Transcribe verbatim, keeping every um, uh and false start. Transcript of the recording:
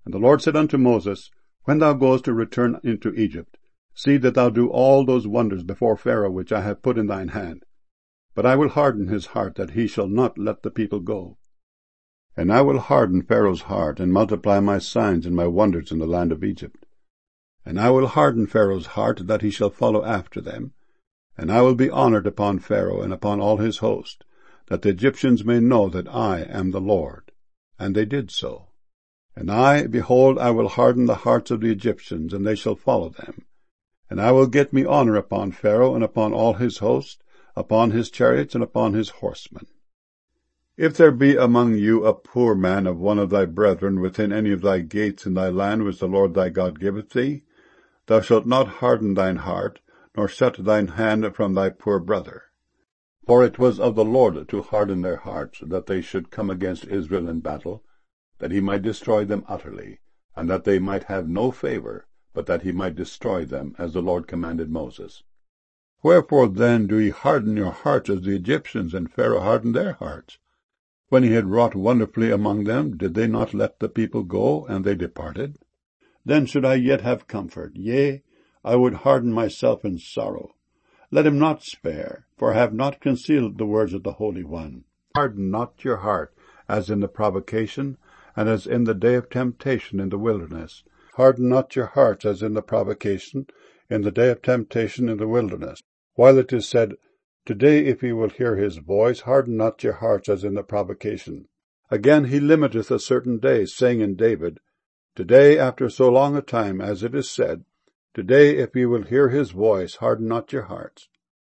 And the Lord said unto Moses, When thou goest to return into Egypt, see that thou do all those wonders before Pharaoh which I have put in thine hand. But I will harden his heart, that he shall not let the people go. And I will harden Pharaoh's heart, and multiply my signs and my wonders in the land of Egypt. And I will harden Pharaoh's heart, that he shall follow after them. And I will be honored upon Pharaoh and upon all his host, that the Egyptians may know that I am the Lord. And they did so. And I, behold, I will harden the hearts of the Egyptians, and they shall follow them. And I will get me honor upon Pharaoh and upon all his host, upon his chariots and upon his horsemen. If there be among you a poor man of one of thy brethren within any of thy gates in thy land which the Lord thy God giveth thee, thou shalt not harden thine heart, nor set thine hand from thy poor brother. For it was of the Lord to harden their hearts, that they should come against Israel in battle, that he might destroy them utterly, and that they might have no favor, but that he might destroy them, as the Lord commanded Moses. Wherefore then do ye harden your hearts as the Egyptians and Pharaoh hardened their hearts? When he had wrought wonderfully among them, did they not let the people go, and they departed? Then should I yet have comfort, yea, I would harden myself in sorrow. Let him not spare, for I have not concealed the words of the Holy One. Harden not your heart, as in the provocation, and as in the day of temptation in the wilderness. Harden not your hearts as in the provocation, in the day of temptation in the wilderness. While it is said, Today if ye will hear his voice, harden not your hearts as in the provocation. Again he limiteth a certain day, saying in David, Today after so long a time, as it is said, Today if ye will hear his voice, harden not your hearts.